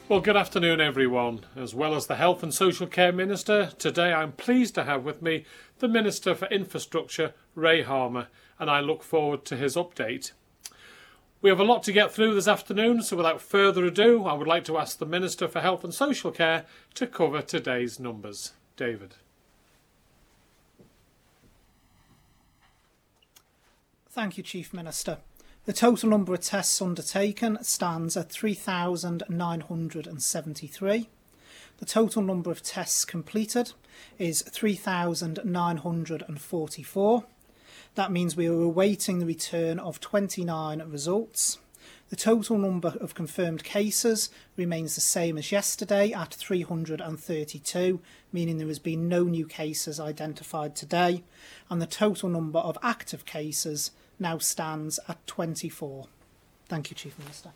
Well, good afternoon, everyone. As well as the Health and Social Care Minister, today I'm pleased to have with me the Minister for Infrastructure, Ray Harmer, and I look forward to his update. We have a lot to get through this afternoon, so without further ado, I would like to ask the Minister for Health and Social Care to cover today's numbers. David. Thank you, Chief Minister. The total number of tests undertaken stands at 3,973. The total number of tests completed is 3,944. That means we are awaiting the return of 29 results. The total number of confirmed cases remains the same as yesterday at 332, meaning there has been no new cases identified today, and the total number of active cases now stands at 24. Thank you, Chief Minister.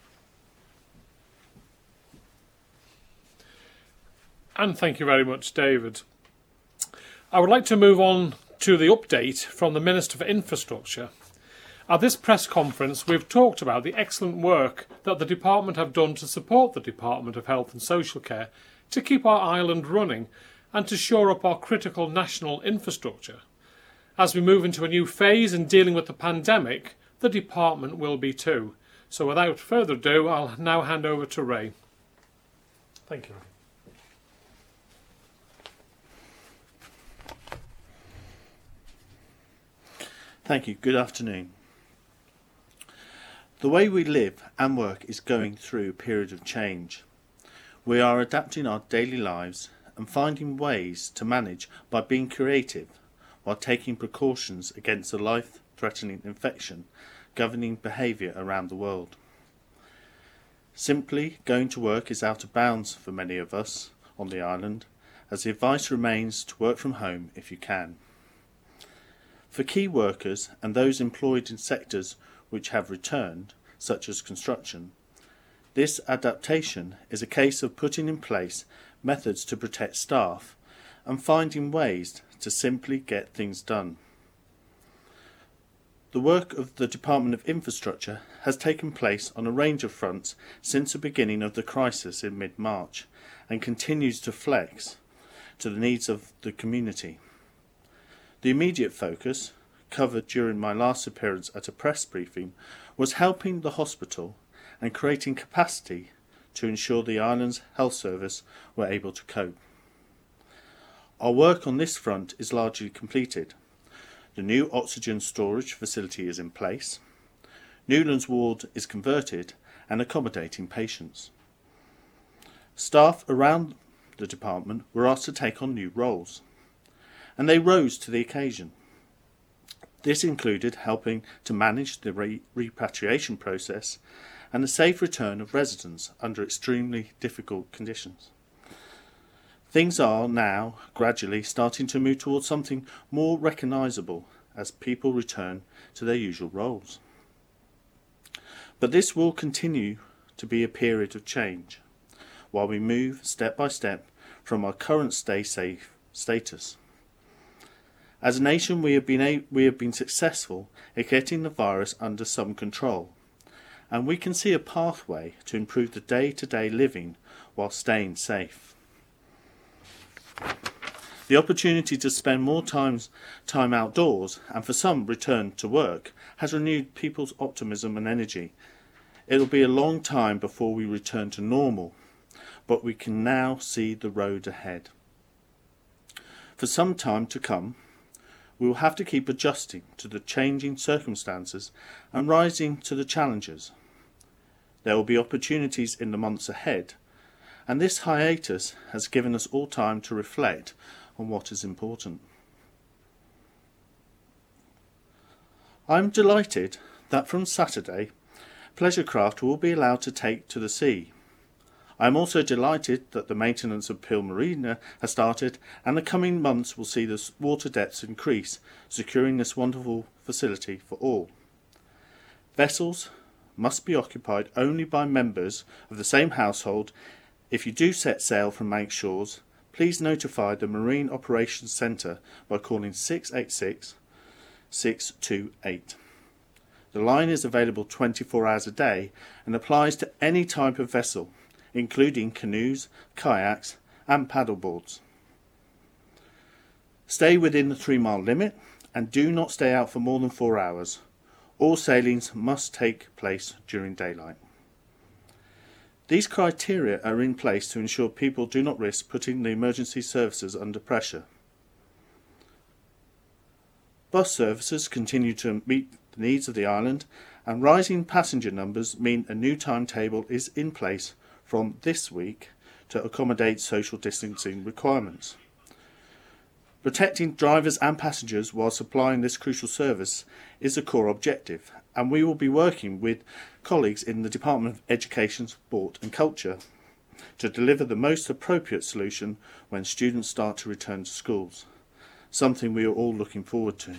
And thank you very much, David. I would like to move on to the update from the Minister for Infrastructure. At this press conference, we've talked about the excellent work that the Department have done to support the Department of Health and Social Care to keep our island running and to shore up our critical national infrastructure. As we move into a new phase in dealing with the pandemic, the Department will be too. So without further ado, I'll now hand over to Ray. Thank you. Thank you. Good afternoon. The way we live and work is going through a period of change. We are adapting our daily lives and finding ways to manage by being creative, while taking precautions against a life-threatening infection governing behaviour around the world. Simply going to work is out of bounds for many of us on the island, as the advice remains to work from home if you can. For key workers and those employed in sectors which have returned, such as construction, this adaptation is a case of putting in place methods to protect staff and finding ways to simply get things done. The work of the Department of Infrastructure has taken place on a range of fronts since the beginning of the crisis in mid-March and continues to flex to the needs of the community. The immediate focus, covered during my last appearance at a press briefing, was helping the hospital and creating capacity to ensure the island's health service were able to cope. Our work on this front is largely completed. The new oxygen storage facility is in place. Newlands Ward is converted and accommodating patients. Staff around the department were asked to take on new roles, and they rose to the occasion. This included helping to manage the repatriation process and the safe return of residents under extremely difficult conditions. Things are now gradually starting to move towards something more recognisable as people return to their usual roles. But this will continue to be a period of change, while we move step by step from our current stay safe status. As a nation, we have been successful at getting the virus under some control, and we can see a pathway to improve the day-to-day living while staying safe. The opportunity to spend more time outdoors and for some return to work has renewed people's optimism and energy. It will be a long time before we return to normal, but we can now see the road ahead. For some time to come, we will have to keep adjusting to the changing circumstances and rising to the challenges. There will be opportunities in the months ahead, and this hiatus has given us all time to reflect on what is important. I am delighted that from Saturday, pleasure craft will be allowed to take to the sea. I am also delighted that the maintenance of Peel Marina has started, and the coming months will see the water depths increase, securing this wonderful facility for all. Vessels must be occupied only by members of the same household. If you do set sail from Manx Shores, please notify the Marine Operations Centre by calling 686 628. The line is available 24 hours a day and applies to any type of vessel, including canoes, kayaks and paddleboards. Stay within the 3-mile limit and do not stay out for more than 4 hours. All sailings must take place during daylight. These criteria are in place to ensure people do not risk putting the emergency services under pressure. Bus services continue to meet the needs of the island, and rising passenger numbers mean a new timetable is in place from this week to accommodate social distancing requirements. Protecting drivers and passengers while supplying this crucial service is a core objective, and we will be working with colleagues in the Department of Education, Sport and Culture to deliver the most appropriate solution when students start to return to schools, something we are all looking forward to.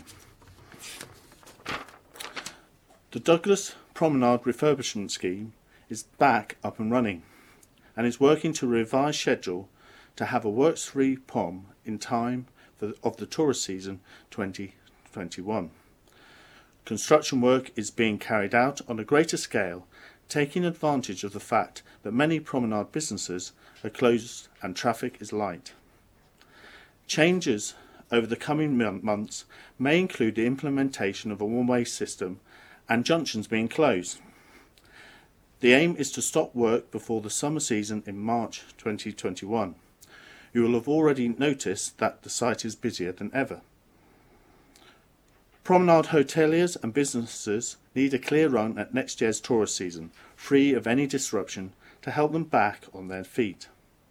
The Douglas Promenade refurbishment scheme is back up and running and is working to revise schedule to have a works-free POM in time of the tourist season 2021. Construction work is being carried out on a greater scale, taking advantage of the fact that many promenade businesses are closed and traffic is light. Changes over the coming months may include the implementation of a one-way system and junctions being closed. The aim is to stop work before the summer season in March 2021. You will have already noticed that the site is busier than ever. Promenade hoteliers and businesses need a clear run at next year's tourist season, free of any disruption, to help them back on their feet.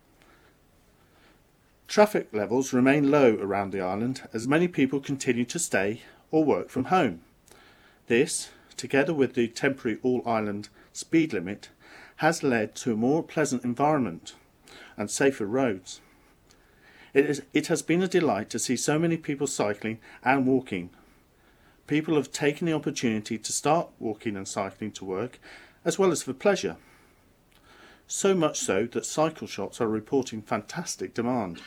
Traffic levels remain low around the island as many people continue to stay or work from home. This, together with the temporary all-island speed limit, has led to a more pleasant environment and safer roads. It has been a delight to see so many people cycling and walking. People have taken the opportunity to start walking and cycling to work, as well as for pleasure. So much so that cycle shops are reporting fantastic demand.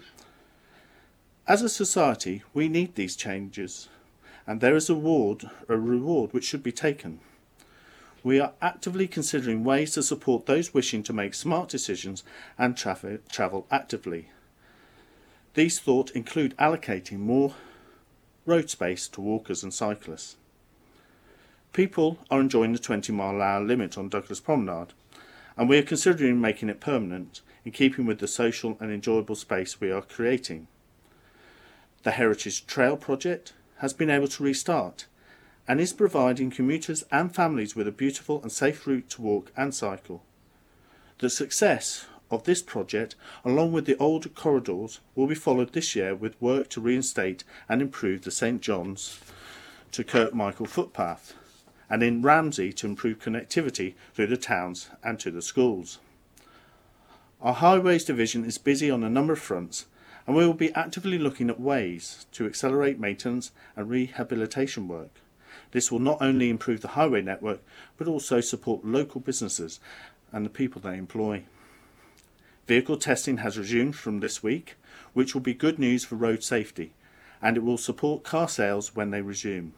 As a society, we need these changes, and there is a reward which should be taken. We are actively considering ways to support those wishing to make smart decisions and travel actively. These thoughts include allocating more road space to walkers and cyclists. People are enjoying the 20-mile-an-hour limit on Douglas Promenade, and we are considering making it permanent in keeping with the social and enjoyable space we are creating. The Heritage Trail project has been able to restart and is providing commuters and families with a beautiful and safe route to walk and cycle. The success of this project, along with the old corridors, will be followed this year with work to reinstate and improve the St John's to Kirkmichael footpath, and in Ramsey to improve connectivity through the towns and to the schools. Our Highways division is busy on a number of fronts, and we will be actively looking at ways to accelerate maintenance and rehabilitation work. This will not only improve the highway network, but also support local businesses and the people they employ. Vehicle testing has resumed from this week, which will be good news for road safety, and it will support car sales when they resume.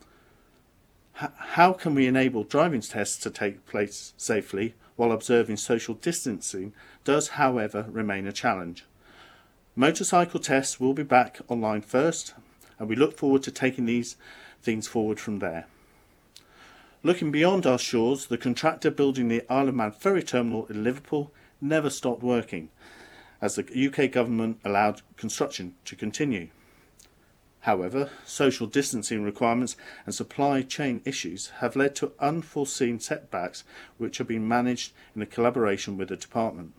How can we enable driving tests to take place safely while observing social distancing does, however, remain a challenge. Motorcycle tests will be back online first, and we look forward to taking these things forward from there. Looking beyond our shores, the contractor building the Isle of Man ferry terminal in Liverpool never stopped working, as the UK government allowed construction to continue. However, social distancing requirements and supply chain issues have led to unforeseen setbacks which have been managed in a collaboration with the department.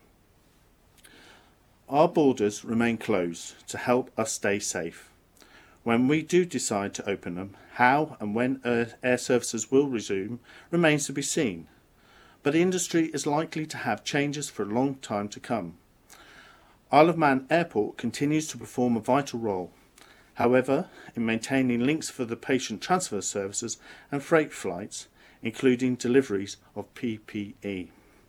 Our borders remain closed to help us stay safe. When we do decide to open them, how and when air services will resume remains to be seen, but the industry is likely to have changes for a long time to come. Isle of Man Airport continues to perform a vital role, however, in maintaining links for the patient transfer services and freight flights, including deliveries of PPE.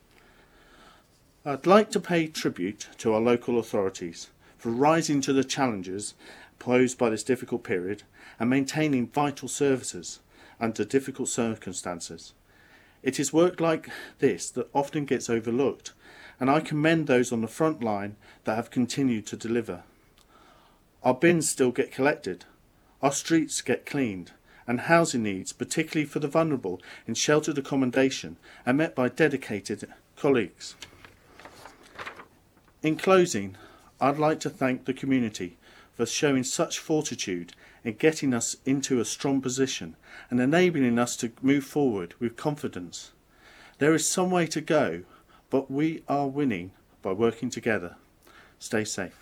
I'd like to pay tribute to our local authorities for rising to the challenges posed by this difficult period and maintaining vital services under difficult circumstances. It is work like this that often gets overlooked, and I commend those on the front line that have continued to deliver. Our bins still get collected, our streets get cleaned, and housing needs, particularly for the vulnerable in sheltered accommodation, are met by dedicated colleagues. In closing, I'd like to thank the community for showing such fortitude in getting us into a strong position and enabling us to move forward with confidence. There is some way to go, but we are winning by working together. Stay safe.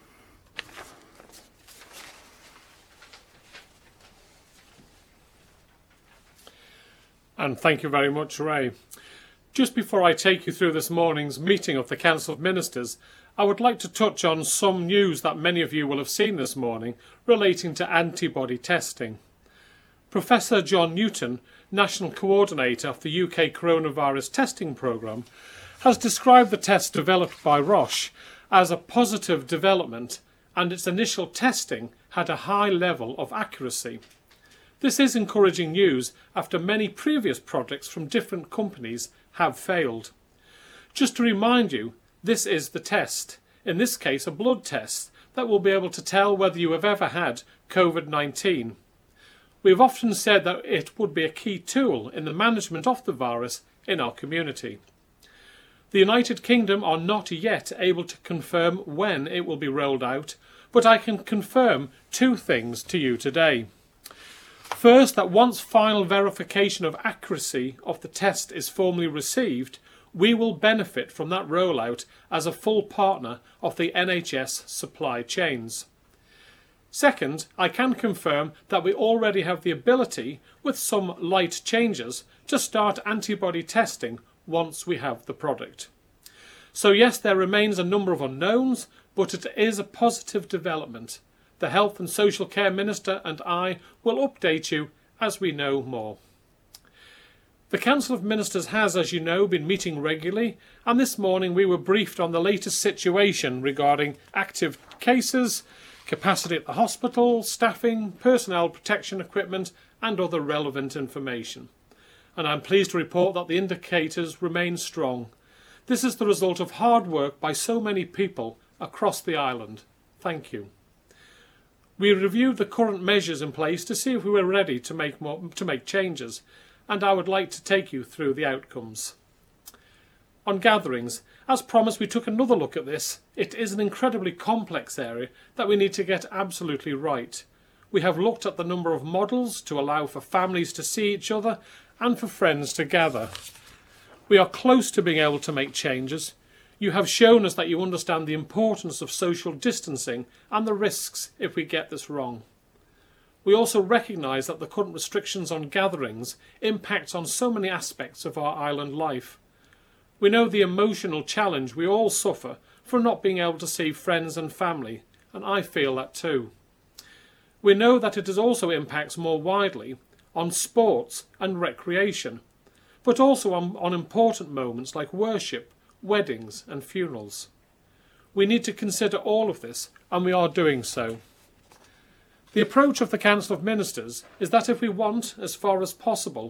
And thank you very much, Ray. Just before I take you through this morning's meeting of the Council of Ministers, I would like to touch on some news that many of you will have seen this morning relating to antibody testing. Professor John Newton, National Coordinator of the UK Coronavirus Testing Programme, has described the test developed by Roche as a positive development, and its initial testing had a high level of accuracy. This is encouraging news after many previous projects from different companies have failed. Just to remind you, this is the test, in this case a blood test, that will be able to tell whether you have ever had COVID-19. We have often said that it would be a key tool in the management of the virus in our community. The United Kingdom are not yet able to confirm when it will be rolled out, but I can confirm two things to you today. First, that once final verification of accuracy of the test is formally received, we will benefit from that rollout as a full partner of the NHS supply chains. Second, I can confirm that we already have the ability, with some light changes, to start antibody testing once we have the product. So yes, there remains a number of unknowns, but it is a positive development. The Health and Social Care Minister and I will update you as we know more. The Council of Ministers has, as you know, been meeting regularly, and this morning we were briefed on the latest situation regarding active cases, capacity at the hospital, staffing, personnel protection equipment and other relevant information. And I'm pleased to report that the indicators remain strong. This is the result of hard work by so many people across the island. Thank you. We reviewed the current measures in place to see if we were ready to make changes, and I would like to take you through the outcomes. On gatherings, as promised, we took another look at this. It is an incredibly complex area that we need to get absolutely right. We have looked at the number of models to allow for families to see each other and for friends to gather. We are close to being able to make changes. You have shown us that you understand the importance of social distancing and the risks if we get this wrong. We also recognise that the current restrictions on gatherings impact on so many aspects of our island life. We know the emotional challenge we all suffer for not being able to see friends and family, and I feel that too. We know that it also impacts more widely on sports and recreation, but also on important moments like worship, weddings and funerals. We need to consider all of this, and we are doing so. The approach of the Council of Ministers is that if we want, as far as possible,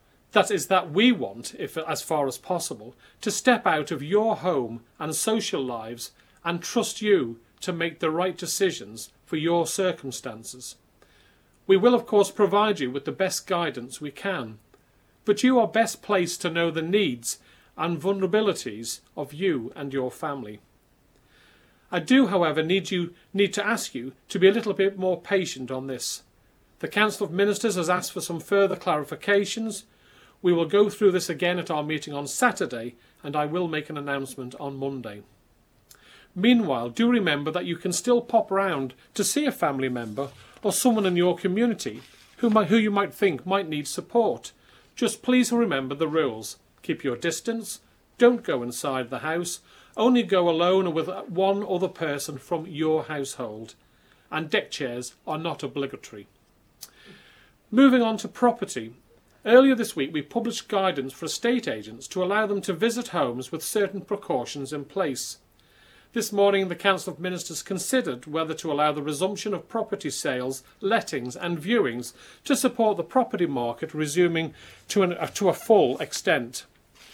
as far as possible, to step out of your home and social lives and trust you to make the right decisions for your circumstances. We will, of course, provide you with the best guidance we can, but you are best placed to know the needs and vulnerabilities of you and your family. I do, however, need to ask you to be a little bit more patient on this. The Council of Ministers has asked for some further clarifications. We will go through this again at our meeting on Saturday, and I will make an announcement on Monday. Meanwhile, do remember that you can still pop round to see a family member or someone in your community who you might think might need support. Just please remember the rules. Keep your distance, don't go inside the house, only go alone or with one other person from your household, and deck chairs are not obligatory. Moving on to property. Earlier this week we published guidance for estate agents to allow them to visit homes with certain precautions in place. This morning the Council of Ministers considered whether to allow the resumption of property sales, lettings and viewings to support the property market resuming to a full extent.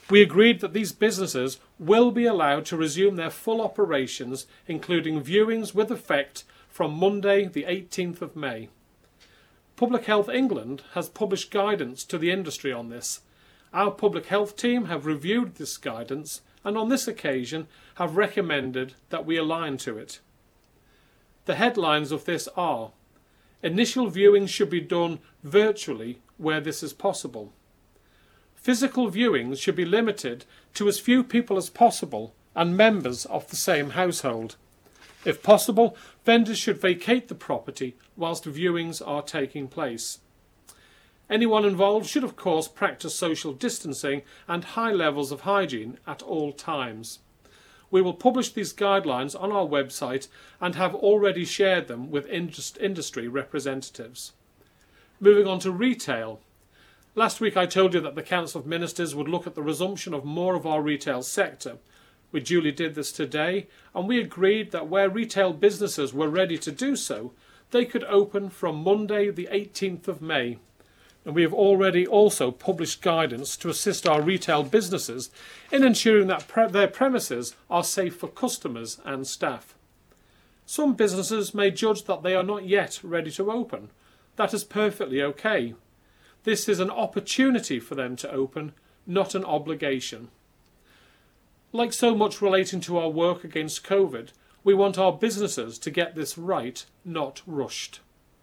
We agreed that these businesses will be allowed to resume their full operations, including viewings with effect from Monday the 18th of May. Public Health England has published guidance to the industry on this. Our public health team have reviewed this guidance and on this occasion have recommended that we align to it. The headlines of this are: initial viewings should be done virtually where this is possible. Physical viewings should be limited to as few people as possible and members of the same household. If possible, vendors should vacate the property whilst viewings are taking place. Anyone involved should of course practice social distancing and high levels of hygiene at all times. We will publish these guidelines on our website and have already shared them with industry representatives. Moving on to retail. Last week I told you that the Council of Ministers would look at the resumption of more of our retail sector. We duly did this today, and we agreed that where retail businesses were ready to do so, they could open from Monday the 18th of May. And we have already also published guidance to assist our retail businesses in ensuring that their premises are safe for customers and staff. Some businesses may judge that they are not yet ready to open. That is perfectly okay. This is an opportunity for them to open, not an obligation. Like so much relating to our work against COVID, we want our businesses to get this right, not rushed.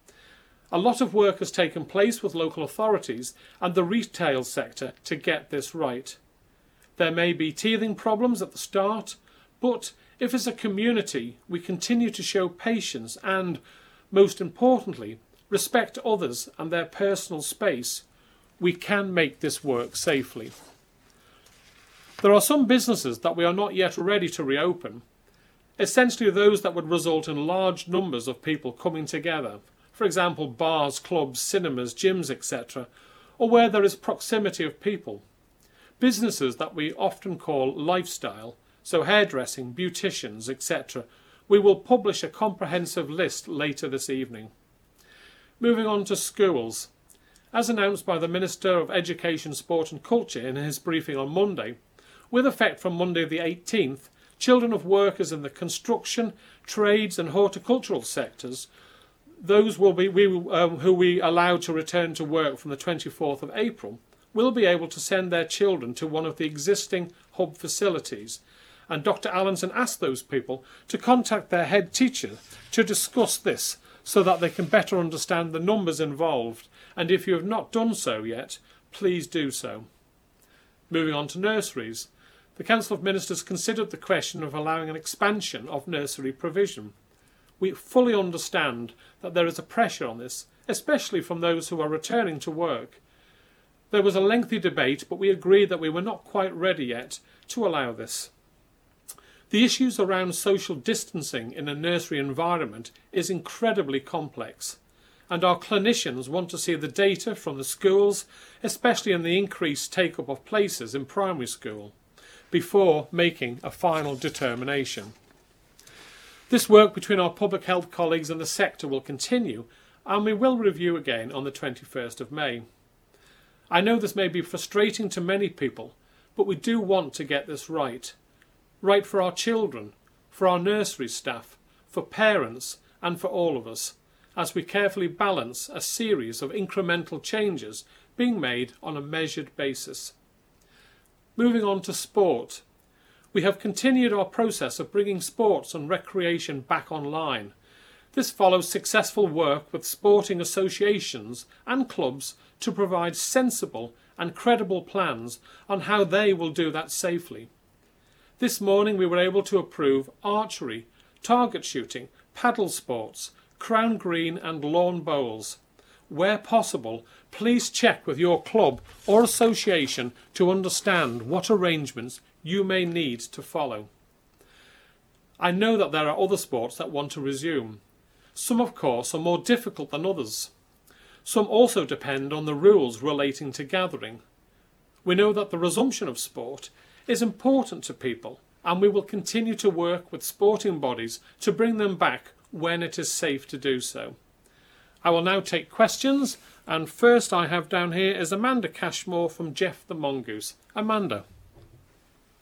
A lot of work has taken place with local authorities and the retail sector to get this right. There may be teething problems at the start, but if as a community we continue to show patience and, most importantly, respect others and their personal space, we can make this work safely. There are some businesses that we are not yet ready to reopen, essentially those that would result in large numbers of people coming together, for example bars, clubs, cinemas, gyms, etc., or where there is proximity of people. Businesses that we often call lifestyle, so hairdressing, beauticians, etc. We will publish a comprehensive list later this evening. Moving on to schools. As announced by the Minister of Education, Sport and Culture in his briefing on Monday, with effect from Monday the 18th, children of workers in the construction, trades and horticultural sectors, those who we allow to return to work from the 24th of April, will be able to send their children to one of the existing hub facilities. And Dr. Allenson asked those people to contact their head teacher to discuss this so that they can better understand the numbers involved, and if you have not done so yet, please do so. Moving on to nurseries. The Council of Ministers considered the question of allowing an expansion of nursery provision. We fully understand that there is a pressure on this, especially from those who are returning to work. There was a lengthy debate, but we agreed that we were not quite ready yet to allow this. The issues around social distancing in a nursery environment is incredibly complex, and our clinicians want to see the data from the schools, especially in the increased take-up of places in primary school, before making a final determination. This work between our public health colleagues and the sector will continue, and we will review again on the 21st of May. I know this may be frustrating to many people, but we do want to get this right. Right for our children, for our nursery staff, for parents and for all of us, as we carefully balance a series of incremental changes being made on a measured basis. Moving on to sport. We have continued our process of bringing sports and recreation back online. This follows successful work with sporting associations and clubs to provide sensible and credible plans on how they will do that safely. This morning we were able to approve archery, target shooting, paddle sports, crown green and lawn bowls. Where possible, please check with your club or association to understand what arrangements you may need to follow. I know that there are other sports that want to resume. Some, of course, are more difficult than others. Some also depend on the rules relating to gathering. We know that the resumption of sport is important to people, and we will continue to work with sporting bodies to bring them back when it is safe to do so. I will now take questions, and first I have down here is Amanda Cashmore from Jeff the Mongoose. Amanda.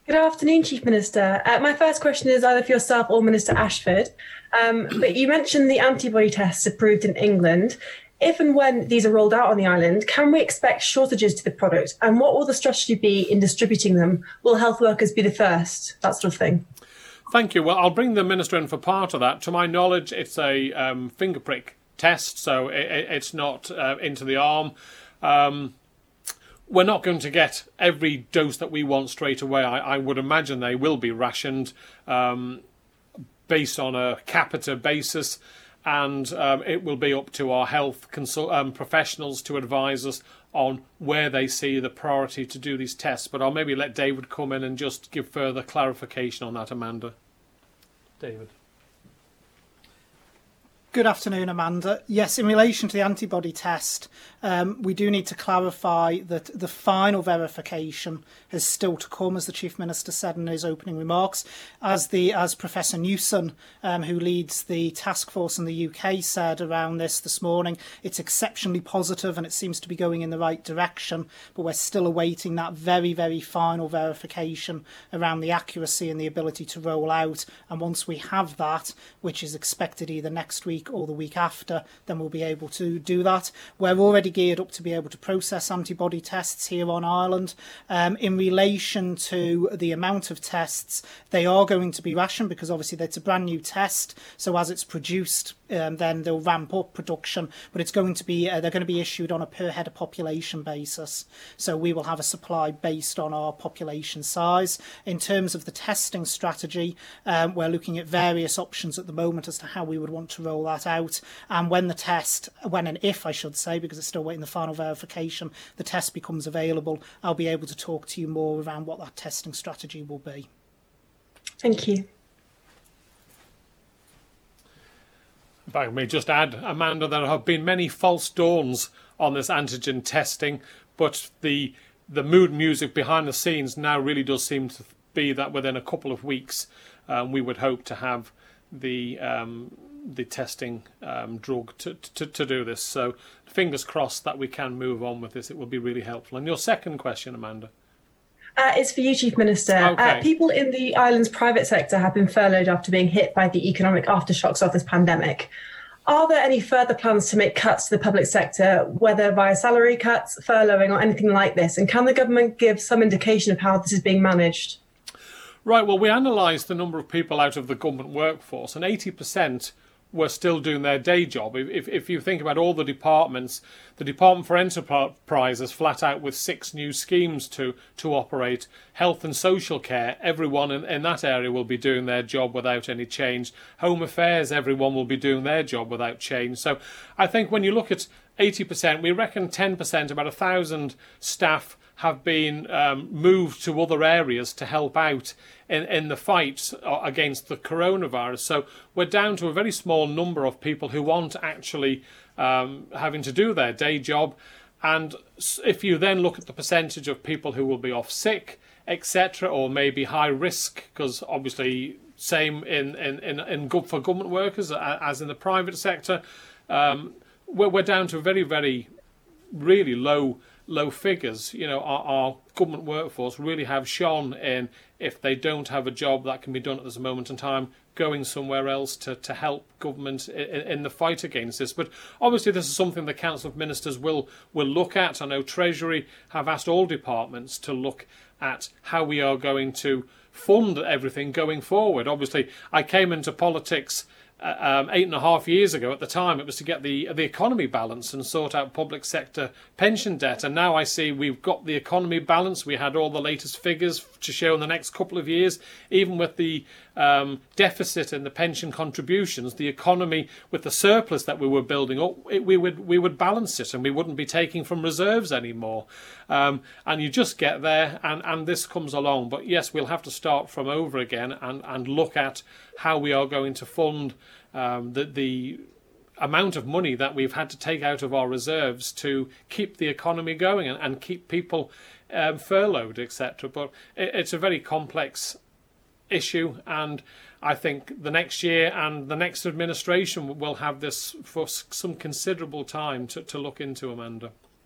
Good afternoon, Chief Minister. My first question is either for yourself or Minister Ashford. But you mentioned the antibody tests approved in England. If and when these are rolled out on the island, can we expect shortages to the product? And what will the strategy be in distributing them? Will health workers be the first? That sort of thing. Thank you. Well, I'll bring the Minister in for part of that. To my knowledge, it's a finger prick test, so it's not into the arm. We're not going to get every dose that we want straight away. I would imagine they will be rationed based on a capita basis, and it will be up to our health professionals to advise us on where they see the priority to do these tests. But I'll maybe let David come in and just give further clarification on that, Amanda. David. Good afternoon, Amanda. Yes, in relation to the antibody test, we do need to clarify that the final verification is still to come, as the Chief Minister said in his opening remarks. As Professor Newson, who leads the task force in the UK, said around this morning, it's exceptionally positive and it seems to be going in the right direction, but we're still awaiting that very, very final verification around the accuracy and the ability to roll out. And once we have that, which is expected either next week or the week after, then we'll be able to do that. We're already geared up to be able to process antibody tests here on Ireland. In relation to the amount of tests, they are going to be rationed because obviously it's a brand new test, so as it's produced, then they'll ramp up production, but it's going to be they're going to be issued on a per head of population basis, so we will have a supply based on our population size. In terms of the testing strategy, we're looking at various options at the moment as to how we would want to roll that out, and when and if I should say, because it's still waiting the final verification, the test becomes available, I'll be able to talk to you more around what that testing strategy will be. Thank you. If I may just add, Amanda, there have been many false dawns on this antigen testing, but the mood music behind the scenes now really does seem to be that within a couple of weeks we would hope to have the testing drug to do this. So fingers crossed that we can move on with this. It will be really helpful. And your second question, Amanda? It's for you, Chief Minister. Okay. People in the island's private sector have been furloughed after being hit by the economic aftershocks of this pandemic. Are there any further plans to make cuts to the public sector, whether via salary cuts, furloughing or anything like this? And can the government give some indication of how this is being managed? Right, well, we analysed the number of people out of the government workforce, and 80% were still doing their day job. If you think about all the departments, the Department for Enterprise is flat out with 6 new schemes to operate. Health and social care, everyone in that area will be doing their job without any change. Home affairs, everyone will be doing their job without change. So I think when you look at 80%, we reckon 10%, about 1,000 staff have been moved to other areas to help out in the fight against the coronavirus. So we're down to a very small number of people who aren't actually having to do their day job. And if you then look at the percentage of people who will be off sick, etc., or maybe high risk, because obviously same for government workers as in the private sector, we're down to very, very, really low figures. You know, our government workforce really have shone in, if they don't have a job that can be done at this moment in time, going somewhere else to help government in the fight against this. But obviously this is something the Council of Ministers will look at. I know Treasury have asked all departments to look at how we are going to fund everything going forward. Obviously I came into politics 8.5 years ago. At the time it was to get the economy balanced and sort out public sector pension debt, and now I see we've got the economy balanced. We had all the latest figures to show in the next couple of years, even with the deficit in the pension contributions, the economy with the surplus that we were building up, we would balance it and we wouldn't be taking from reserves anymore. And you just get there and this comes along. But yes, we'll have to start from over again and look at how we are going to fund the amount of money that we've had to take out of our reserves to keep the economy going and keep people furloughed, etc. But it's a very complex issue, and I think the next year and the next administration will have this for some considerable time to look into, Amanda.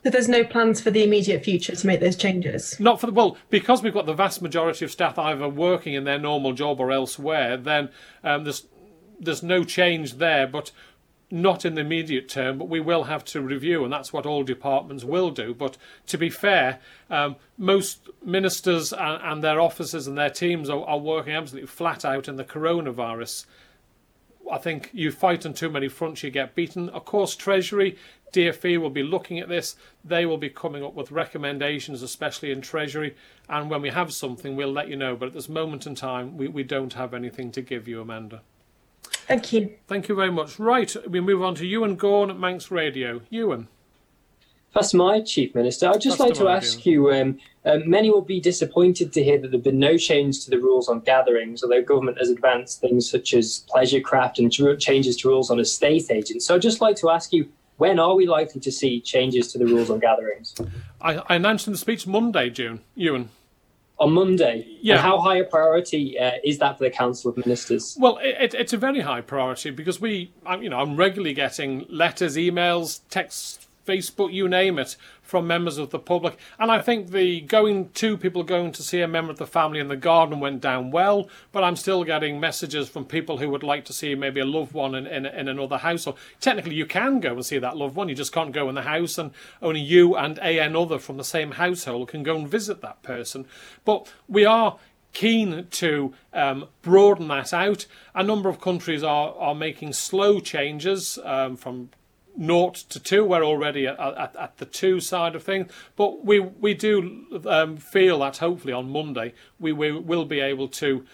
So there's no plans for the immediate future to make those changes? Not for because we've got the vast majority of staff either working in their normal job or elsewhere, then there's no change there, but not in the immediate term, but we will have to review, and that's what all departments will do. But to be fair, most ministers and their officers and their teams are working absolutely flat out in the coronavirus. I think you fight on too many fronts, you get beaten. Of course, Treasury, DfE will be looking at this. They will be coming up with recommendations, especially in Treasury. And when we have something, we'll let you know. But at this moment in time, we don't have anything to give you, Amanda. Thank you. Thank you very much. Right, we move on to Ewan Gorn at Manx Radio. Ewan. That's my Chief Minister. I'd just like to ask you, many will be disappointed to hear that there have been no change to the rules on gatherings, although government has advanced things such as pleasure craft and changes to rules on estate agents. So I'd just like to ask you, when are we likely to see changes to the rules on gatherings? I announced in the speech Monday, Ewan. On Monday? Yeah. And how high a priority is that for the Council of Ministers? Well, it's a very high priority because I'm regularly getting letters, emails, texts, Facebook, you name it, from members of the public. And I think people going to see a member of the family in the garden went down well, but I'm still getting messages from people who would like to see maybe a loved one in another house. Or technically you can go and see that loved one, you just can't go in the house, and only you and another from the same household can go and visit that person. But we are keen to broaden that out. A number of countries are making slow changes from 0 to 2. We're already at the 2 side of things, but we do feel that hopefully on Monday we will be able to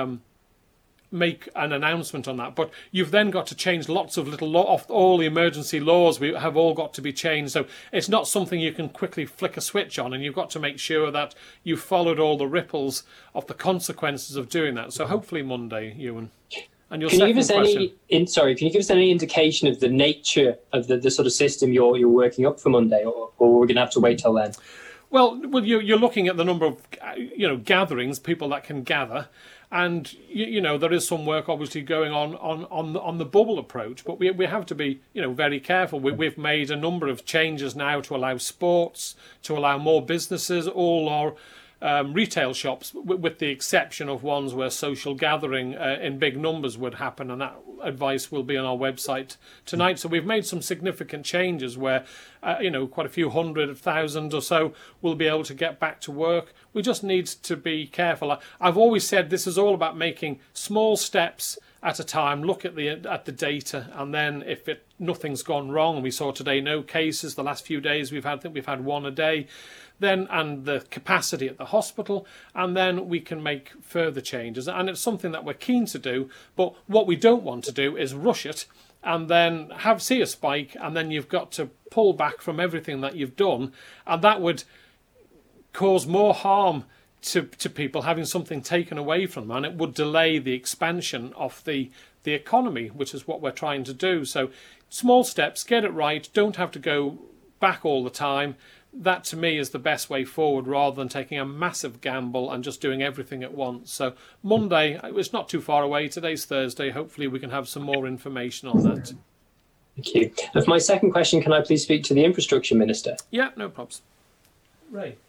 make an announcement on that. But you've then got to change lots of little all the emergency laws have all got to be changed, so it's not something you can quickly flick a switch on, and you've got to make sure that you've followed all the ripples of the consequences of doing that. So hopefully Monday, Ewan. And your can you give us question. Can you give us any indication of the nature of the sort of system you're working up for Monday, or we're going to have to wait till then? Well, you're looking at the number of gatherings, people that can gather, and there is some work obviously going on the bubble approach, but we have to be very careful. We've made a number of changes now to allow sports, to allow more businesses, all our retail shops, with the exception of ones where social gathering in big numbers would happen, and that advice will be on our website tonight. So we've made some significant changes where quite a few 100,000 or so will be able to get back to work. We just need to be careful. I've always said this is all about making small steps at a time, look at the data, and then if nothing's gone wrong, and we saw today no cases, the last few days we've had one a day, then, and the capacity at the hospital, and then we can make further changes. And it's something that we're keen to do, but what we don't want to do is rush it and then see a spike, and then you've got to pull back from everything that you've done, and that would cause more harm to people, having something taken away from them, and it would delay the expansion of the economy, which is what we're trying to do. So small steps, get it right, don't have to go back all the time. That to me is the best way forward, rather than taking a massive gamble and just doing everything at once. So Monday, it's not too far away. Today's Thursday. Hopefully we can have some more information on that. Thank you. And for my second question, can I please speak to the Infrastructure Minister? Yeah, no problems. Ray.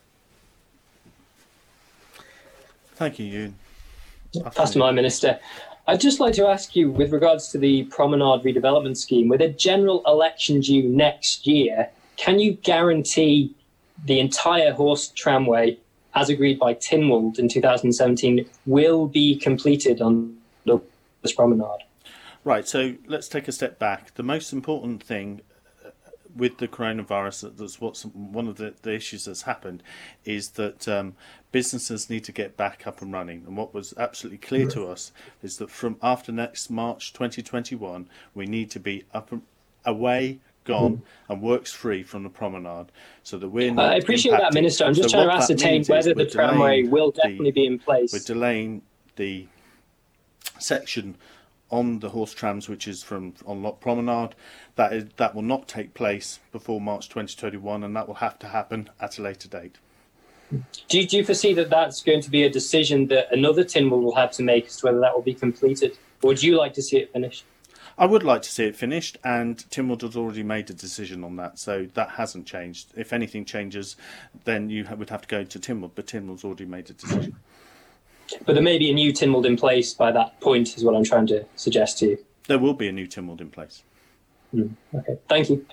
Thank you, Ewan. Pass to my Minister. I'd just like to ask you, with regards to the Promenade redevelopment scheme, with a general election due next year, can you guarantee the entire horse tramway, as agreed by Tynwald in 2017, will be completed on this promenade? Right, so let's take a step back. The most important thing with the coronavirus, that's one of the issues that's happened, is that businesses need to get back up and running. And what was absolutely clear to us is that from after next March 2021, we need to be up and away, gone, and works free from the promenade, so that we're not I appreciate that, Minister. I'm just trying to ascertain whether the tramway will definitely be in place. We're delaying the section on the horse trams, which is on Lock Promenade. That will not take place before March 2021, and that will have to happen at a later date. Do you foresee that that's going to be a decision that another Tynwald will have to make as to whether that will be completed, or would you like to see it finished? I would like to see it finished, and Tynwald has already made a decision on that, so that hasn't changed. If anything changes, then you would have to go to Tynwald, but Tynwald's already made a decision. But there may be a new Tynwald in place by that point, is what I'm trying to suggest to you. There will be a new Tynwald in place. Okay, thank you.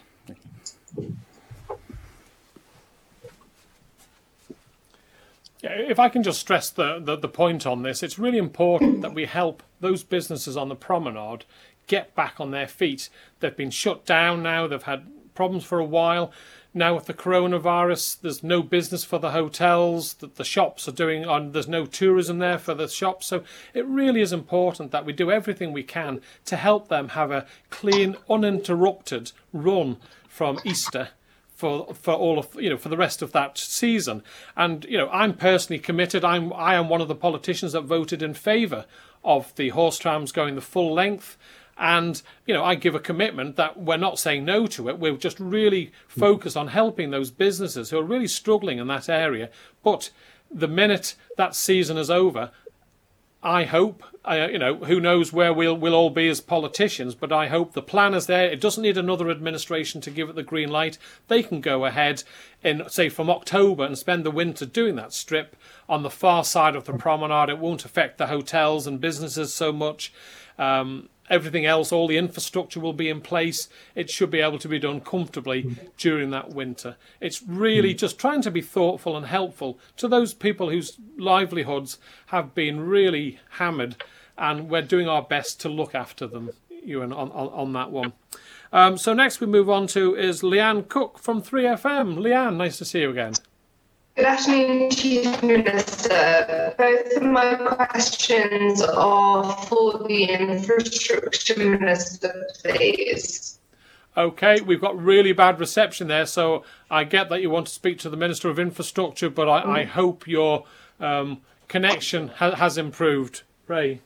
Yeah, if I can just stress the point on this, it's really important that we help those businesses on the promenade get back on their feet. They've been shut down now, they've had problems for a while. Now with the coronavirus, there's no business for the hotels, that the shops are doing on, there's no tourism there for the shops. So it really is important that we do everything we can to help them have a clean, uninterrupted run from Easter for all of for the rest of that season. And I'm personally committed. I am one of the politicians that voted in favour of the horse trams going the full length. And I give a commitment that we're not saying no to it. We're just really focused on helping those businesses who are really struggling in that area. But the minute that season is over, I hope, who knows where we'll all be as politicians, but I hope the plan is there. It doesn't need another administration to give it the green light. They can go ahead in, say, from October and spend the winter doing that strip on the far side of the promenade. It won't affect the hotels and businesses so much. Everything else, all the infrastructure will be in place. It should be able to be done comfortably during that winter. It's really just trying to be thoughtful and helpful to those people whose livelihoods have been really hammered, and we're doing our best to look after them, Ewan, on that one. So next we move on to is Leanne Cook from 3FM. Leanne, nice to see you again. Good afternoon, Chief Minister. Both of my questions are for the Infrastructure Minister, please. Okay, we've got really bad reception there, so I get that you want to speak to the Minister of Infrastructure, but I hope your connection has improved. Ray.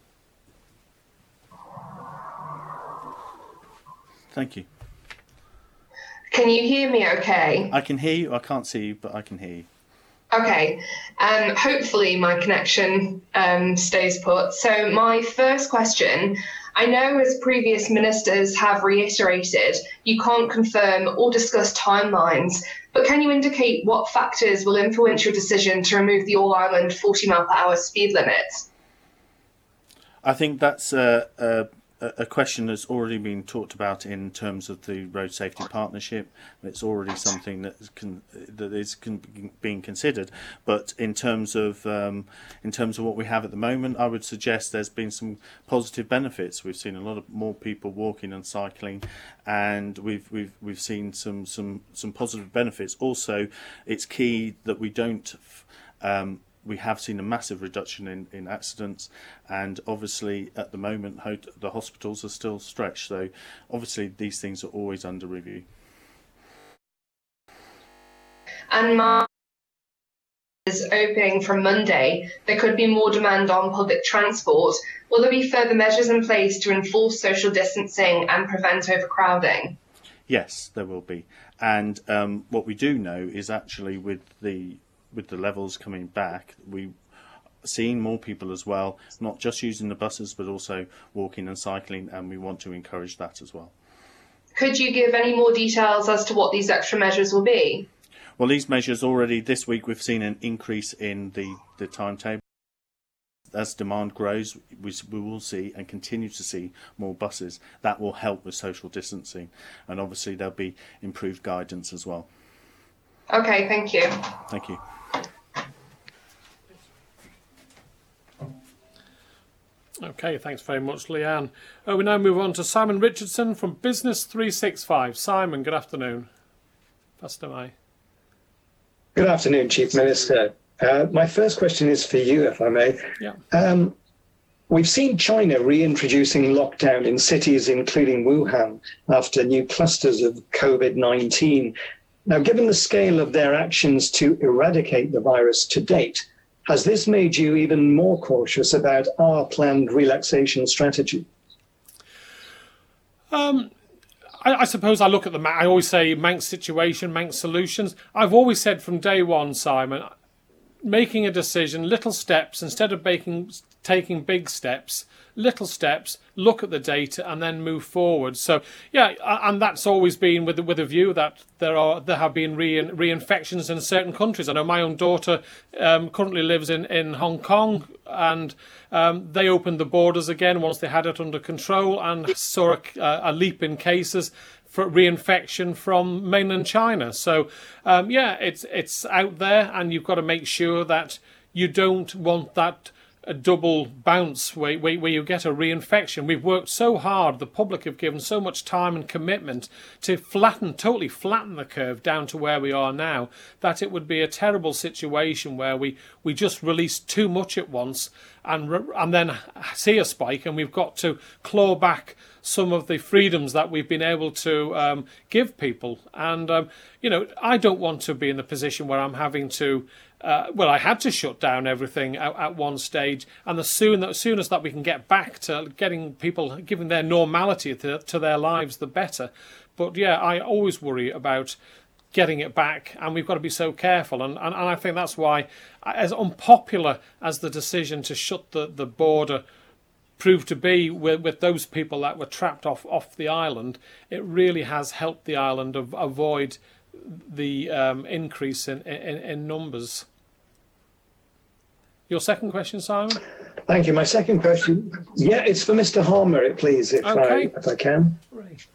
Thank you. Can you hear me okay? I can hear you. I can't see you, but I can hear you. Okay, hopefully my connection stays put. So my first question, I know as previous ministers have reiterated, you can't confirm or discuss timelines, but can you indicate what factors will influence your decision to remove the all-island 40 mile per hour speed limit? I think that's a question that's already been talked about in terms of the road safety partnership. It's already something that is being considered. But in terms of what we have at the moment, I would suggest there's been some positive benefits. We've seen a lot of more people walking and cycling, and we've seen some positive benefits. Also, it's key that we don't. We have seen a massive reduction in accidents, and obviously at the moment the hospitals are still stretched, so obviously these things are always under review. And my is opening from Monday, there could be more demand on public transport. Will there be further measures in place to enforce social distancing and prevent overcrowding? Yes, there will be. And what we do know is actually with the levels coming back, we're seeing more people as well, not just using the buses, but also walking and cycling, and we want to encourage that as well. Could you give any more details as to what these extra measures will be? Well, these measures already this week, we've seen an increase in the timetable. As demand grows, we will see and continue to see more buses. That will help with social distancing, and obviously there'll be improved guidance as well. Okay, thank you. Thank you. Okay, thanks very much, Leanne. We now move on to Simon Richardson from Business 365. Simon, good afternoon. Faster am I. Good afternoon, Chief Minister. My first question is for you, if I may. Yeah. We've seen China reintroducing lockdown in cities including Wuhan after new clusters of COVID-19. Now, given the scale of their actions to eradicate the virus to date, has this made you even more cautious about our planned relaxation strategy? I suppose I look at the I always say Manx situation, Manx solutions. I've always said from day one, Simon, making a decision, little steps, instead of taking big steps, little steps, look at the data and then move forward. So yeah, and that's always been with a view that there have been reinfections in certain countries. I know my own daughter currently lives in Hong Kong, and they opened the borders again once they had it under control, and saw a leap in cases for reinfection from mainland China. So it's out there, and you've got to make sure that you don't want that a double bounce where you get a reinfection. We've worked so hard, the public have given so much time and commitment to totally flatten the curve down to where we are now, that it would be a terrible situation where we just release too much at once and then see a spike, and we've got to claw back some of the freedoms that we've been able to give people. And, I don't want to be in the position where I'm having to I had to shut down everything at one stage, and as soon as that we can get back to getting people, giving their normality to their lives, the better. But yeah, I always worry about getting it back, and we've got to be so careful. And I think that's why, as unpopular as the decision to shut the border proved to be with those people that were trapped off the island, it really has helped the island avoid the increase in numbers. Your second question, Simon? Thank you. My second question, it's for Mr. Harmer, please, if I can. Right.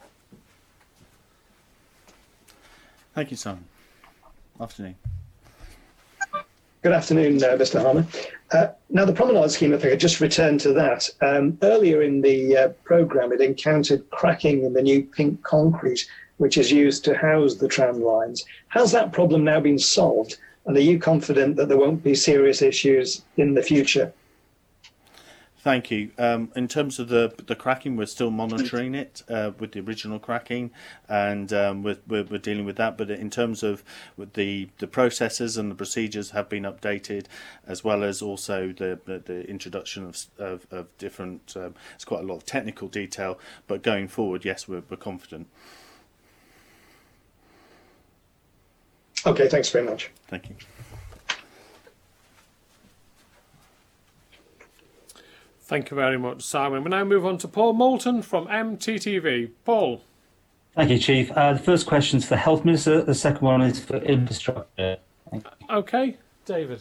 Thank you, Simon. Afternoon. Good afternoon, Mr. Harmer. Now, the promenade scheme, if I could just return to that. Earlier in the programme, it encountered cracking in the new pink concrete, which is used to house the tram lines. Has that problem now been solved? And are you confident that there won't be serious issues in the future? Thank you. In terms of the cracking, we're still monitoring it with the original cracking, and we're dealing with that. But in terms of the processes and the procedures have been updated, as well as also the introduction of different. It's quite a lot of technical detail, but going forward, yes, we're confident. Okay, thanks very much. Thank you. Thank you very much, Simon. We now move on to Paul Moulton from MTTV. Paul. Thank you, Chief. The first question is for the Health Minister. The second one is for infrastructure. Okay, David.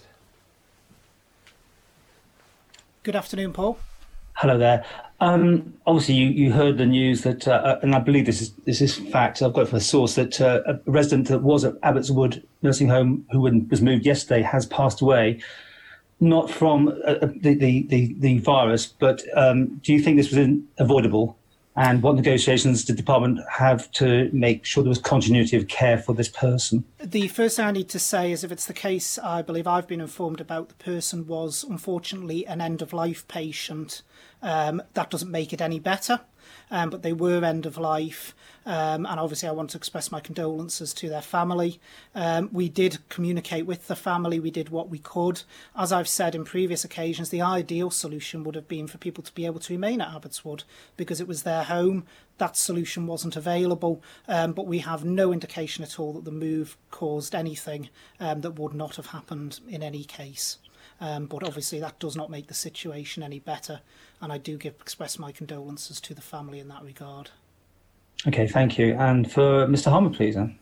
Good afternoon, Paul. Hello there. Obviously, you heard the news that, and I believe this is fact. I've got it from a source that a resident that was at Abbotswood Nursing Home who was moved yesterday has passed away, not from the virus. But do you think this was avoidable? And what negotiations did the department have to make sure there was continuity of care for this person? The first thing I need to say is, if it's the case I believe I've been informed about, the person was unfortunately an end-of-life patient. That doesn't make it any better, but they were end-of-life. And obviously I want to express my condolences to their family. We did communicate with the family. We did what we could. As I've said in previous occasions, the ideal solution would have been for people to be able to remain at Abbotswood because it was their home. That solution wasn't available, but we have no indication at all that the move caused anything that would not have happened in any case. But obviously that does not make the situation any better, and I do express my condolences to the family in that regard. Okay, thank you. And for Mr. Harmer, please, then.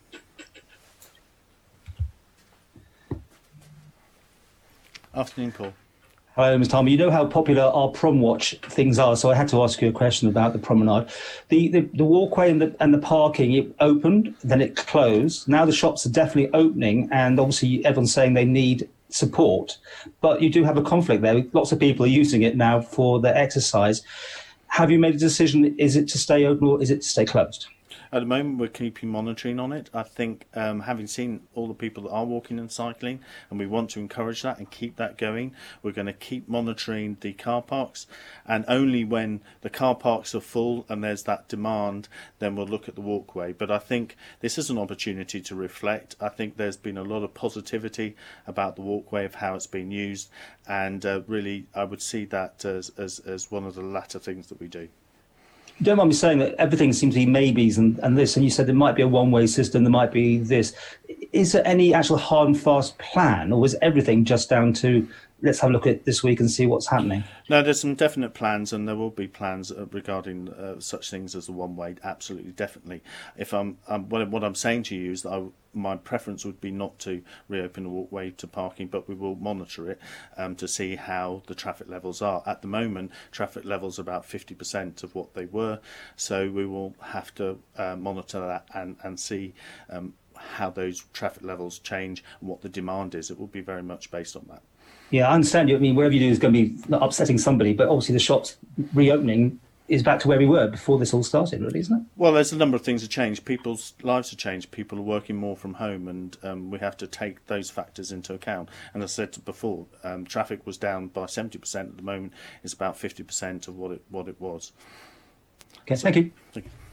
Afternoon, Paul. Hello, Mr. Harmer. You know how popular our prom watch things are, so I had to ask you a question about the promenade. The walkway and the parking, it opened, then it closed. Now the shops are definitely opening, and obviously everyone's saying they need support, but you do have a conflict there. Lots of people are using it now for their exercise. Have you made a decision? Is it to stay open or is it to stay closed? At the moment, we're keeping monitoring on it. I think having seen all the people that are walking and cycling, and we want to encourage that and keep that going, we're going to keep monitoring the car parks. And only when the car parks are full and there's that demand, then we'll look at the walkway. But I think this is an opportunity to reflect. I think there's been a lot of positivity about the walkway, of how it's been used. And really, I would see that as one of the latter things that we do. You don't mind me saying that everything seems to be maybes and this, and you said there might be a one-way system, there might be this. is there any actual hard and fast plan, or is everything just down to let's have a look at this week and see what's happening? No, there's some definite plans, and there will be plans regarding such things as the one-way. Absolutely, definitely. If what I'm saying to you is that my preference would be not to reopen the walkway to parking, but we will monitor it to see how the traffic levels are. At the moment, traffic levels are about 50% of what they were, so we will have to monitor that and see how those traffic levels change and what the demand is. It will be very much based on that. Yeah, I understand you. I mean, wherever you do is going to be not upsetting somebody, but obviously the shops reopening is back to where we were before this all started, really, isn't it? Well, there's a number of things that change. People's lives have changed. People are working more from home, and we have to take those factors into account. And as I said before, traffic was down by 70%. At the moment, it's about 50% of what it was. Okay, thank you. Thank you.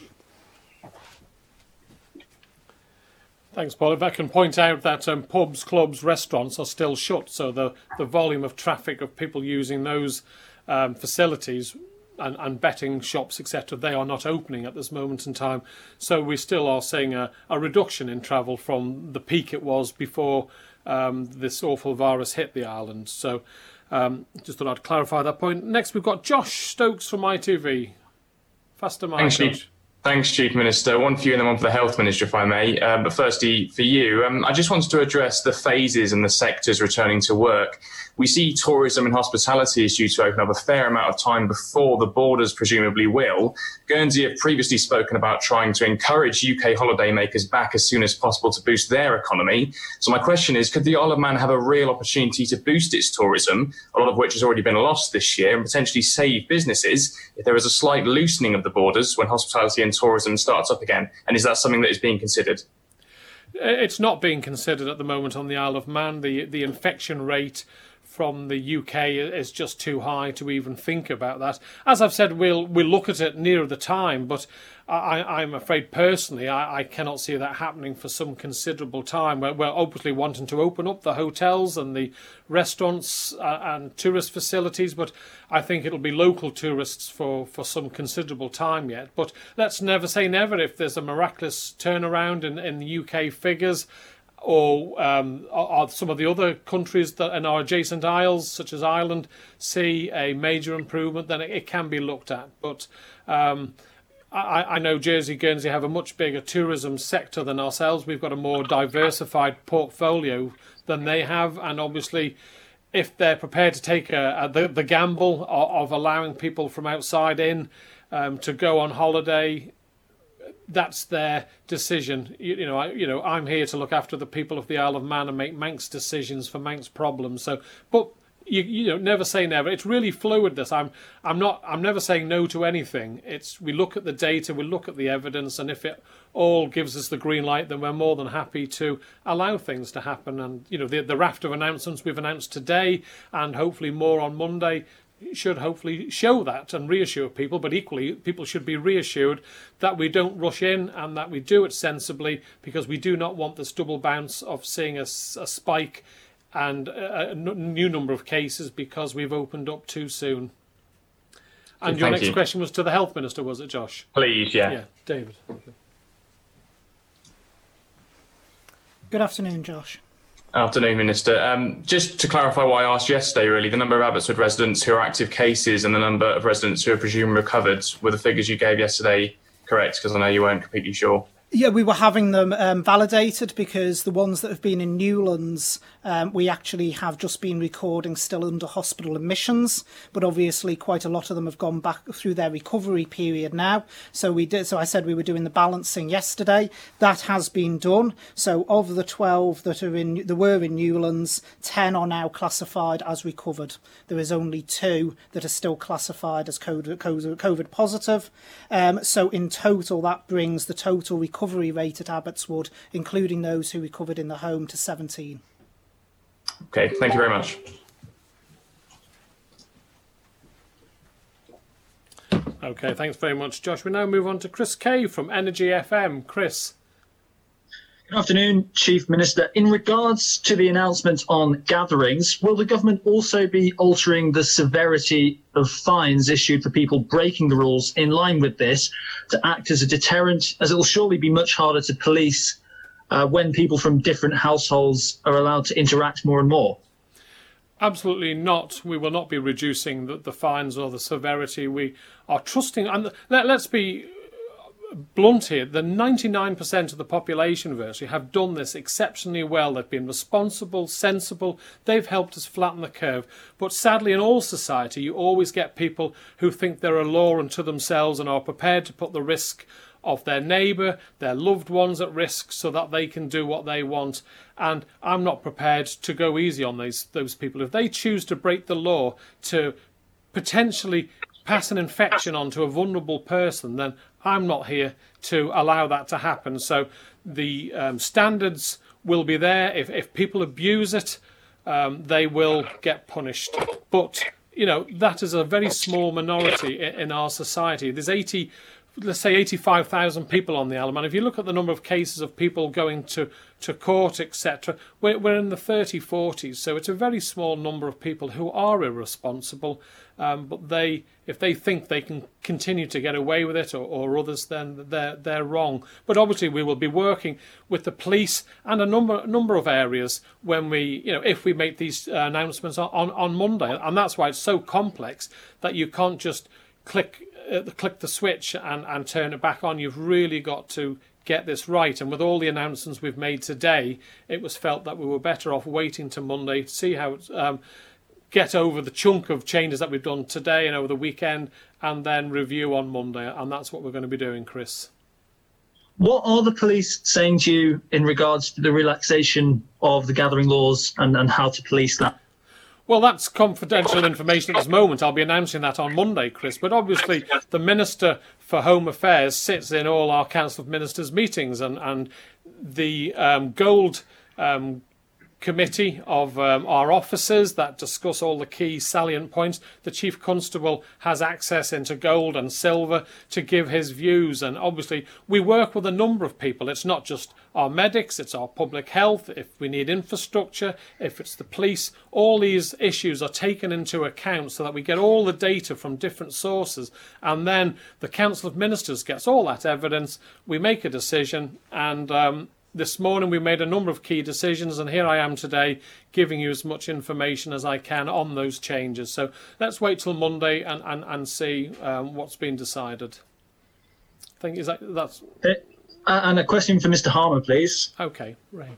Thanks, Paul. If I can point out that pubs, clubs, restaurants are still shut, so the volume of traffic of people using those facilities and betting shops, etc., they are not opening at this moment in time. So we still are seeing a reduction in travel from the peak it was before this awful virus hit the island. So just thought I'd clarify that point. Next, we've got Josh Stokes from ITV. Faster, Mike. Thanks, Chief Minister. One for you and then one for the Health Minister, if I may. But firstly, for you, I just wanted to address the phases and the sectors returning to work. We see tourism and hospitality is due to open up a fair amount of time before the borders presumably will. Guernsey have previously spoken about trying to encourage UK holidaymakers back as soon as possible to boost their economy. So my question is, could the Isle of Man have a real opportunity to boost its tourism, a lot of which has already been lost this year, and potentially save businesses if there is a slight loosening of the borders when hospitality and tourism starts up again? And is that something that is being considered? It's not being considered at the moment on the Isle of Man. The infection rate from the UK is just too high to even think about that. As I've said, we'll look at it nearer the time, but I'm afraid personally I cannot see that happening for some considerable time. We're obviously wanting to open up the hotels and the restaurants and tourist facilities, but I think it'll be local tourists for some considerable time yet. But let's never say never. If there's a miraculous turnaround in the UK figures, or some of the other countries that in our adjacent isles, such as Ireland, see a major improvement, then it can be looked at. But I know Jersey, Guernsey have a much bigger tourism sector than ourselves. We've got a more diversified portfolio than they have, and obviously, if they're prepared to take the gamble of allowing people from outside in to go on holiday, that's their decision. I'm here to look after the people of the Isle of Man and make Manx decisions for Manx problems. So, but you never say never. It's really fluid. This I'm never saying no to anything. We look at the data, we look at the evidence, and if it all gives us the green light, then we're more than happy to allow things to happen. And the raft of announcements we've announced today, and hopefully more on Monday, should hopefully show that and reassure people, but equally people should be reassured that we don't rush in and that we do it sensibly, because we do not want this double bounce of seeing a spike and a new number of cases because we've opened up too soon. And your next question was to the Health Minister, was it, Josh? Please, yeah. Yeah, David. Good afternoon, Josh. Afternoon, Minister. Just to clarify what I asked yesterday, really, the number of Abbotswood residents who are active cases and the number of residents who are presumed recovered, were the figures you gave yesterday correct? Because I know you weren't completely sure. Yeah, we were having them validated, because the ones that have been in Newlands, we actually have just been recording still under hospital admissions, but obviously quite a lot of them have gone back through their recovery period now. So I said we were doing the balancing yesterday. That has been done. So of the 12 that were in Newlands, 10 are now classified as recovered. There is only 2 that are still classified as COVID positive. So in total, that brings the total recovery rate at Abbotswood, including those who recovered in the home, to 17. Okay, thank you very much. Okay, thanks very much, Josh. We now move on to Chris Kay from Energy FM. Chris. Good afternoon, Chief Minister. In regards to the announcement on gatherings, will the government also be altering the severity of fines issued for people breaking the rules in line with this to act as a deterrent, as it will surely be much harder to police when people from different households are allowed to interact more and more? Absolutely not. We will not be reducing the fines or the severity. We are trusting, and let's be blunt here, the 99% of the population virtually have done this exceptionally well. They've been responsible, sensible, they've helped us flatten the curve. But sadly, in all society, you always get people who think they're a law unto themselves and are prepared to put the risk of their neighbour, their loved ones at risk so that they can do what they want. And I'm not prepared to go easy on those people. If they choose to break the law to potentially pass an infection on to a vulnerable person, then I'm not here to allow that to happen. So the standards will be there. If people abuse it, they will get punished. But, that is a very small minority in our society. There's 85,000 people on the Isle of Man. If you look at the number of cases of people going to court, etc., we're in the 30s, 40s. So it's a very small number of people who are irresponsible. But if they think they can continue to get away with it or others, then they're wrong. But obviously we will be working with the police and a number of areas when if we make these announcements on Monday. And that's why it's so complex that you can't just click the switch and turn it back on. You've really got to get this right. And with all the announcements we've made today, it was felt that we were better off waiting to Monday to see how it's get over the chunk of changes that we've done today and over the weekend, and then review on Monday. And that's what we're going to be doing, Chris. What are the police saying to you in regards to the relaxation of the gathering laws and how to police that? Well, that's confidential information at this moment. I'll be announcing that on Monday, Chris. But obviously, the Minister for Home Affairs sits in all our Council of Ministers meetings, and the Gold committee of our officers that discuss all the key salient points. The Chief Constable has access into gold and silver to give his views, and obviously we work with a number of people. It's not just our medics, it's our public health, if we need infrastructure, if it's the police. All these issues are taken into account so that we get all the data from different sources, and then the Council of Ministers gets all that evidence. We make a decision, and this morning we made a number of key decisions, and here I am today giving you as much information as I can on those changes. So let's wait till Monday and see what's been decided. I think that's. And a question for Mr. Harmer, please. Okay, Ray.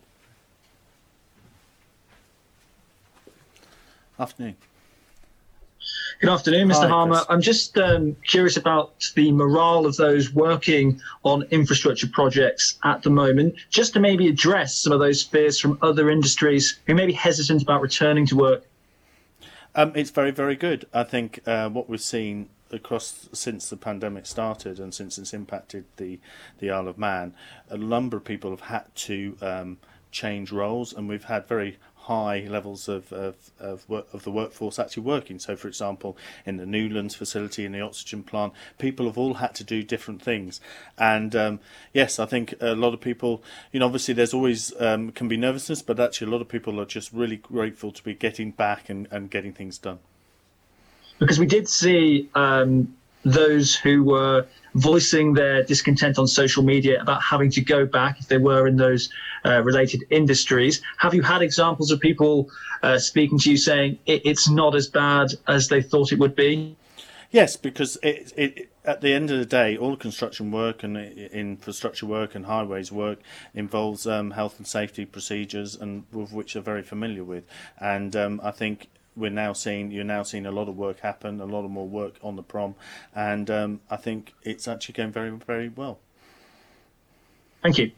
Afternoon. Good afternoon, Mr. Hi, Harmer. Chris. I'm just curious about the morale of those working on infrastructure projects at the moment, just to maybe address some of those fears from other industries who may be hesitant about returning to work. It's very, very good. I think what we've seen across since the pandemic started and since it's impacted the Isle of Man, a number of people have had to change roles, and we've had very high levels of the workforce actually working. So, for example, in the Newlands facility, in the oxygen plant, people have all had to do different things. And yes, I think a lot of people, obviously there's always can be nervousness, but actually a lot of people are just really grateful to be getting back and getting things done. Because we did see those who were voicing their discontent on social media about having to go back if they were in those related industries. Have you had examples of people speaking to you saying it's not as bad as they thought it would be? Yes, because it at the end of the day, all construction work and infrastructure work and highways work involves health and safety procedures, and with which they're very familiar with. And I think you're now seeing a lot of work happen, a lot of more work on the prom, and I think it's actually going very, very well. Thank you.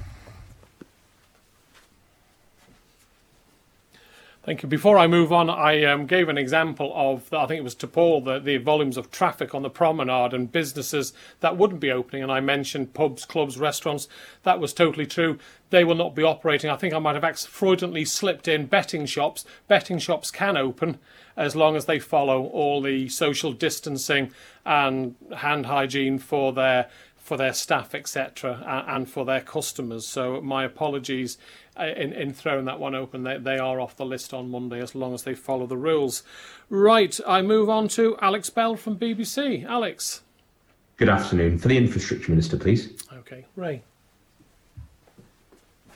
Thank you. Before I move on, I gave an example of, I think it was to Paul, the volumes of traffic on the promenade and businesses that wouldn't be opening. And I mentioned pubs, clubs, restaurants. That was totally true. They will not be operating. I think I might have fraudulently slipped in betting shops. Betting shops can open as long as they follow all the social distancing and hand hygiene for their staff, etc., and for their customers. So my apologies in throwing that one open. They are off the list on Monday as long as they follow the rules. Right, I move on to Alex Bell from BBC. Alex. Good afternoon. For the Infrastructure Minister, please. Okay, Ray.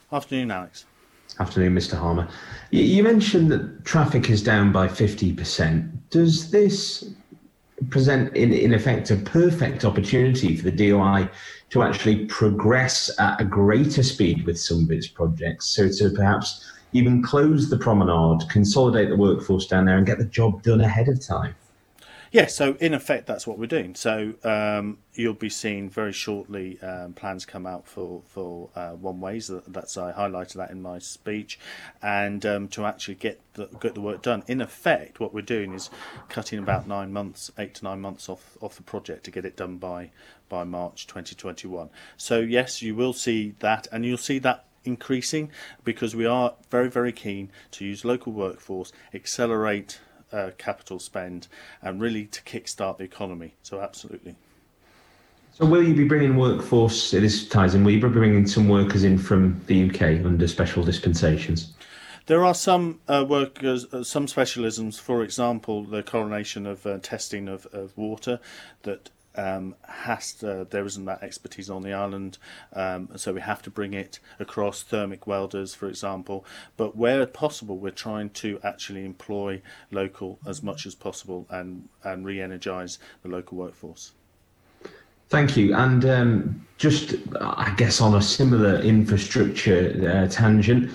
Afternoon, Alex. Afternoon, Mr. Harmer. You mentioned that traffic is down by 50%. Does this present, in effect, a perfect opportunity for the DOI to actually progress at a greater speed with some of its projects, so to perhaps even close the promenade, consolidate the workforce down there and get the job done ahead of time? Yes, so in effect, that's what we're doing. So you'll be seeing very shortly plans come out for one-ways. That's I highlighted that in my speech, and to actually get the work done. In effect, what we're doing is cutting about 8 to 9 months off the project to get it done by March 2021. So yes, you will see that, and you'll see that increasing because we are very, very keen to use local workforce, accelerate capital spend, and really to kickstart the economy. So absolutely. So will you be bringing workforce, this ties in, will you be bringing some workers in from the UK under special dispensations? There are some workers, some specialisms, for example, the coronation of testing of water that there isn't that expertise on the island, so we have to bring it across. Thermic welders, for example, but where possible we're trying to actually employ local as much as possible and re-energise the local workforce. Thank you. And just I guess on a similar infrastructure tangent,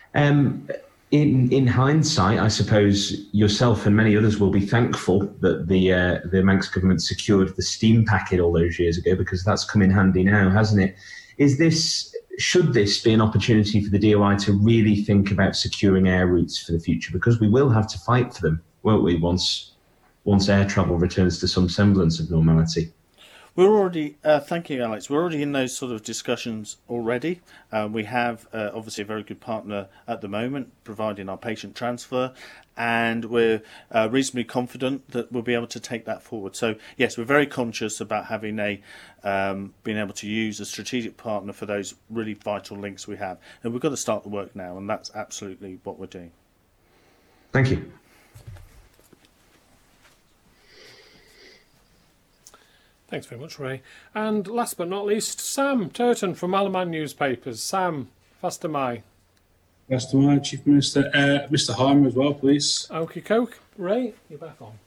in hindsight, I suppose yourself and many others will be thankful that the Manx government secured the steam packet all those years ago, because that's come in handy now, hasn't it? Should this be an opportunity for the DOI to really think about securing air routes for the future? Because we will have to fight for them, won't we, once air travel returns to some semblance of normality? We're already, thank you, Alex. We're already in those sort of discussions already. We have obviously a very good partner at the moment providing our patient transfer, and we're reasonably confident that we'll be able to take that forward. So yes, we're very conscious about having being able to use a strategic partner for those really vital links we have, and we've got to start the work now, and that's absolutely what we're doing. Thank you. Thanks very much, Ray. And last but not least, Sam Turton from Alaman Newspapers. Sam, faster my. Faster my, Chief Minister. Mr. Harmer as well, please. Okie coke. Ray, you're back on.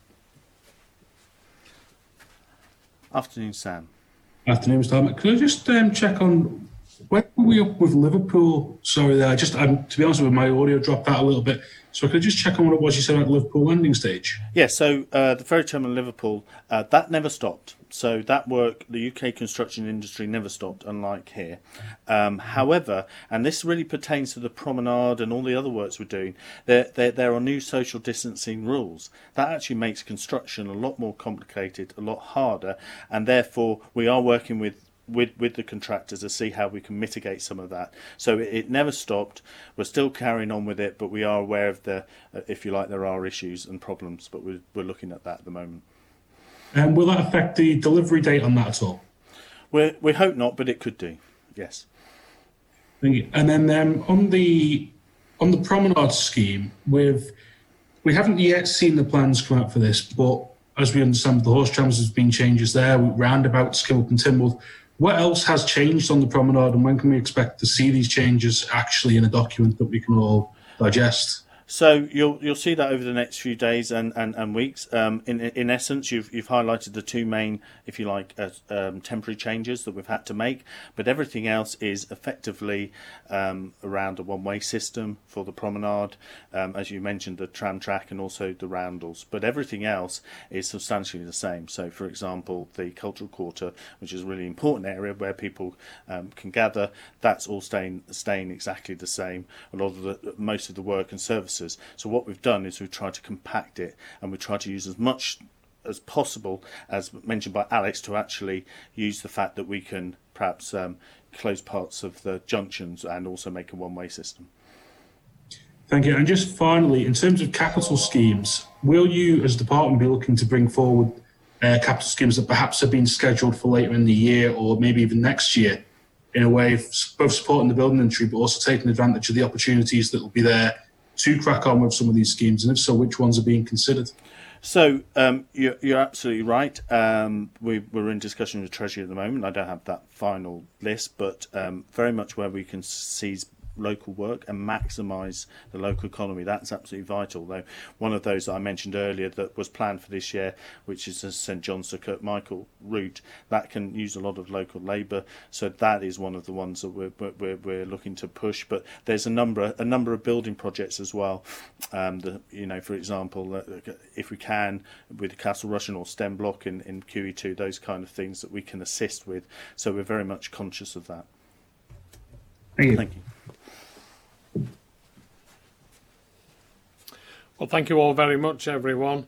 Afternoon, Sam. Afternoon, Mr. Harmer. Could I just check on where were we up with Liverpool? Sorry, there. To be honest with you, my audio dropped out a little bit. So could I just check on what it was you said about the Liverpool landing stage? Yeah, so the ferry terminal in Liverpool, that never stopped. So that work, the UK construction industry never stopped, unlike here. However, and this really pertains to the promenade and all the other works we're doing, there are new social distancing rules. That actually makes construction a lot more complicated, a lot harder, and therefore we are working with the contractors to see how we can mitigate some of that. So it never stopped. We're still carrying on with it, but we are aware of if you like, there are issues and problems, but we're looking at that at the moment. And will that affect the delivery date on that at all? We hope not, but it could do. Yes. Thank you. And then on the promenade scheme, we haven't yet seen the plans come out for this, but as we understand, the horse trams has been changes there. Roundabouts came up in Tynwald. What else has changed on the promenade, and when can we expect to see these changes actually in a document that we can all digest? So you'll see that over the next few days and weeks. In essence, you've highlighted the two main, if you like, temporary changes that we've had to make, but everything else is effectively around a one-way system for the promenade, as you mentioned, the tram track and also the roundels. But everything else is substantially the same. So, for example, the cultural quarter, which is a really important area where people can gather, that's all staying exactly the same. Most of the work and services. So what we've done is we've tried to compact it, and we try to use as much as possible, as mentioned by Alex, to actually use the fact that we can perhaps close parts of the junctions and also make a one-way system. Thank you. And just finally, in terms of capital schemes, will you as a department be looking to bring forward capital schemes that perhaps have been scheduled for later in the year or maybe even next year, in a way of both supporting the building industry but also taking advantage of the opportunities that will be there to crack on with some of these schemes, and if so, which ones are being considered? So you're absolutely right. We're in discussion with Treasury at the moment. I don't have that final list, but very much where we can seize local work and maximise the local economy. That's absolutely vital. Though one of those that I mentioned earlier that was planned for this year, which is the St John's to Kirkmichael route, that can use a lot of local labour. So that is one of the ones that we're looking to push. But there's a number of building projects as well. For example, if we can with Castle Rushen or Stem Block in QE2, those kind of things that we can assist with. So we're very much conscious of that. Thank you. Well, thank you all very much, everyone.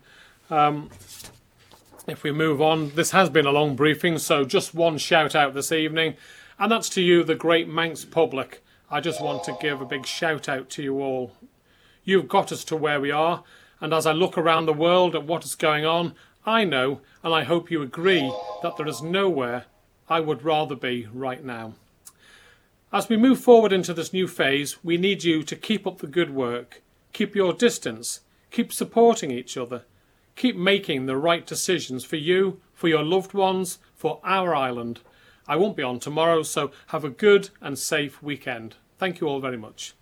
If we move on, this has been a long briefing, so just one shout out this evening, and that's to you, the great Manx public. I just want to give a big shout out to you all. You've got us to where we are, and as I look around the world at what is going on, I know, and I hope you agree, that there is nowhere I would rather be right now. As we move forward into this new phase, we need you to keep up the good work, keep your distance, keep supporting each other, keep making the right decisions for you, for your loved ones, for our island. I won't be on tomorrow, so have a good and safe weekend. Thank you all very much.